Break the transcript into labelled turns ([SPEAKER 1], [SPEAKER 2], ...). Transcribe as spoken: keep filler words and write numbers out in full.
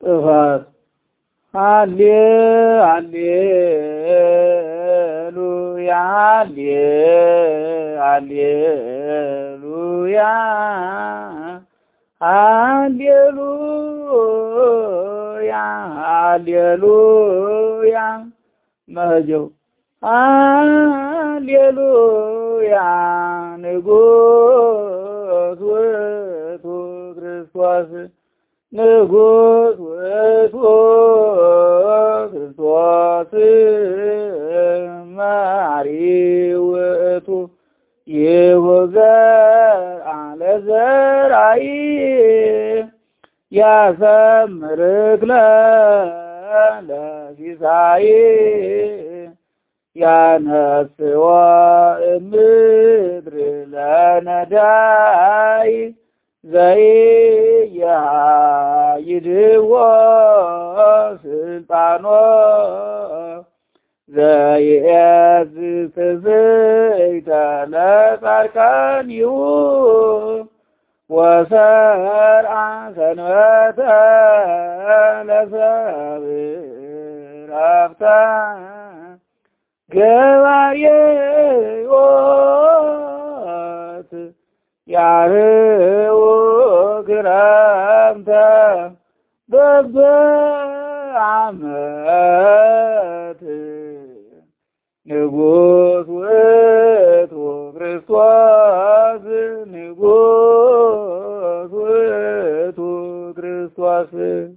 [SPEAKER 1] ጥፋት ሃሌ ሃሌሉያ ሃሌ ሃሌሉያ ሃሌሉያ ሃሌሉያ መሄጃው ሃሌሉያ ንጉሥ ውእቱ ክርስቶስ ንጉሥ ውእቱ ክርስቶስ መሐሪ ውእቱ ይሁዘር ለዘርአይ ያሰምርክ ለሲሳይ ያነስዋ እምድር ለነዳይ ዘይያይድዎ ስልጣኖ ዘይእዝ ትዝይተ ለጻድቃኒሁ ወሰርዓ ሰንበተ ለሰብእ ረፍተ ገባርየ ሕይወት ያርኅዉ ክረምተ በበዓመት ንጉሥ ውእቱ ክርስቶስ ንጉሥ ውእቱ ክርስቶስ